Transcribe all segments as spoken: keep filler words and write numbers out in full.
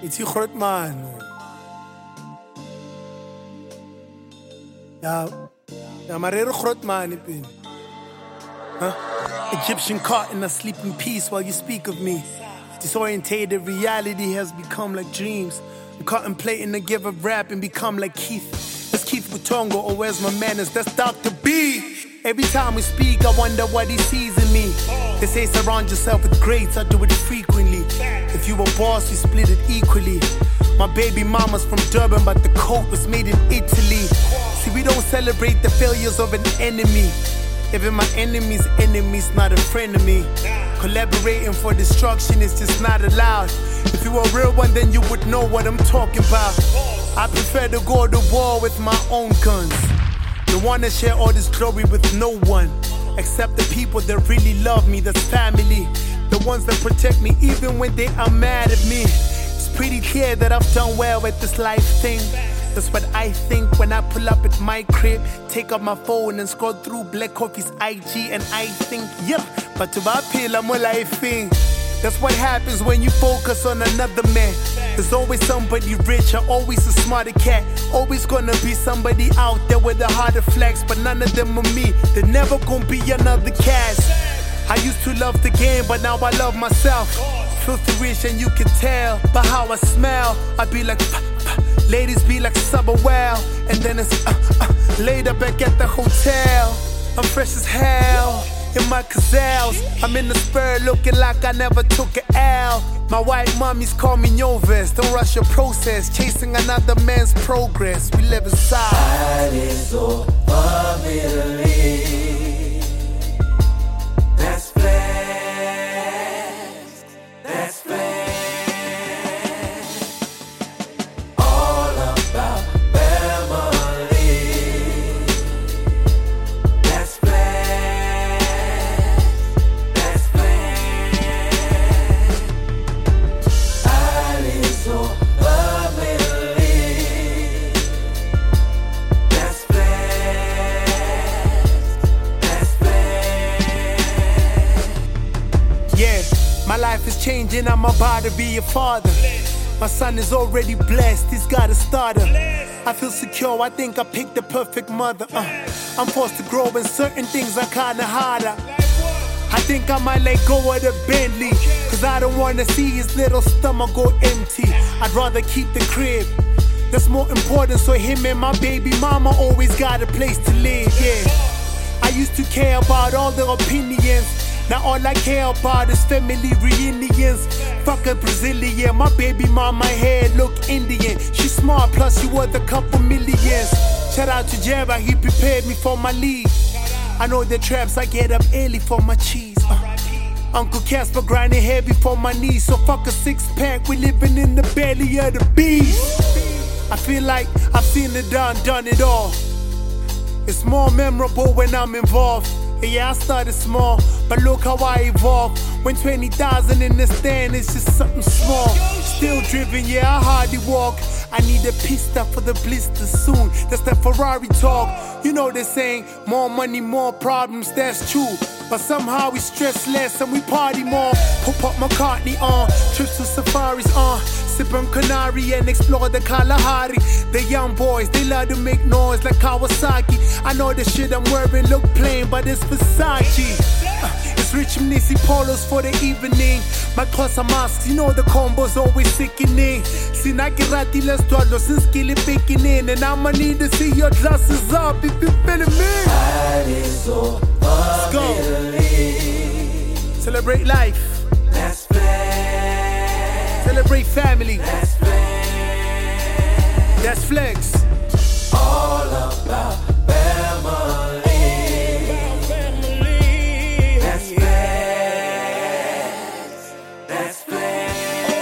Ithi groot man. Ja, ja, maar heel groot man, ik ben. Huh? Egyptian caught in a sleeping peace while you speak of me. Disorientated reality has become like dreams. I'm contemplating to give up rap and become like Keith. That's Keith Mutongo, or where's my manners? That's Doctor B. Every time we speak, I wonder what he sees in me. They say surround yourself with greats, I do it frequently. If you a boss, you split it equally. My baby mama's from Durban, but the coat was made in Italy. See, we don't celebrate the failures of an enemy. Even my enemy's enemy's not a friend of me. Collaborating for destruction is just not allowed. If you were a real one, then you would know what I'm talking about. I prefer to go to war with my own guns. Don't wanna share all this glory with no one, except the people that really love me, that's family. The ones that protect me even when they are mad at me. It's pretty clear that I've done well with this life thing. That's what I think when I pull up at my crib, take up my phone and scroll through Black Coffee's I G, and I think, yep, but to my pill, I'm a life thing. That's what happens when you focus on another man. There's always somebody richer, always a smarter cat. Always gonna be somebody out there with a harder flex, but none of them are me. They're never gonna be another cast. I used to love the game, but now I love myself. Filthy rich and you can tell by how I smell. I be like, pah, pah. Ladies be like summer well, and then it's uh, uh, later back at the hotel. I'm fresh as hell in my gazelles. I'm in the spur looking like I never took an L. My white mommies call me Noves. Don't rush your process, chasing another man's progress. We live inside. That is so familiar. That's flex. That's flex. All about family. That's flex. That's flex. That is so familiar. That's flex. That's flex. Yeah, my life is changing, I'm about to be a father. My son is already blessed, he's got a starter. I feel secure, I think I picked the perfect mother. uh, I'm forced to grow and certain things are kinda harder. I think I might let go of the Bentley, cause I don't wanna see his little stomach go empty. I'd rather keep the crib, that's more important, so him and my baby mama always got a place to live, yeah. I used to care about all the opinions, now all I care about is family reunions. Fuck a Brazilian, my baby mama hair look Indian. She smart, plus she worth a couple millions. Shout out to Jabba, he prepared me for my league. I know the traps, I get up early for my cheese. uh. Uncle Casper grinding heavy for my knees. So fuck a six pack, we living in the belly of the beast. I feel like I've seen it done, done it all. It's more memorable when I'm involved. Yeah, I started small, but look how I evolved. When twenty thousand in the stand, it's just something small. Still driven, yeah, I hardly walk. I need a pista for the blister soon. That's that Ferrari talk. You know they're saying, more money, more problems, that's true. But somehow we stress less and we party more. Pop up McCartney on, trips to safaris on. Sip on Canary and explore the Kalahari. The young boys, they love to make noise like Kawasaki. I know the shit I'm wearing look plain, but it's Versace. Uh, it's Rich Mnisi polos for the evening. My clothes are masks, you know the combo's always sickening. Sinakirati, let's do it, since skilly picking in. And I'ma need to see your glasses up if you feeling me. That is so Let's go. Celebrate life. That's flex. Celebrate family. That's flex. That's flex. All about family. That's flex. That's flex.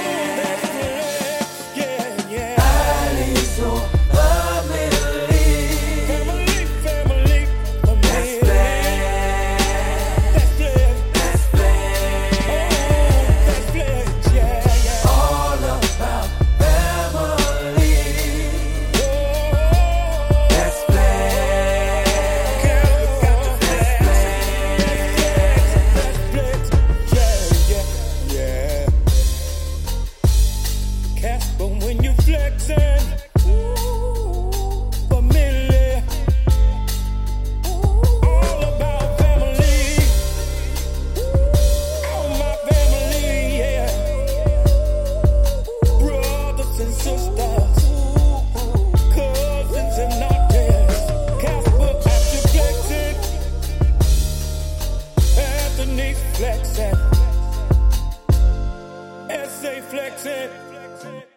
Yeah, yeah. That is so family. Family, family, family. That's flex. That's flex. That's flex. That's flex, yeah, yeah. All about family. Oh, That's flex. flexing.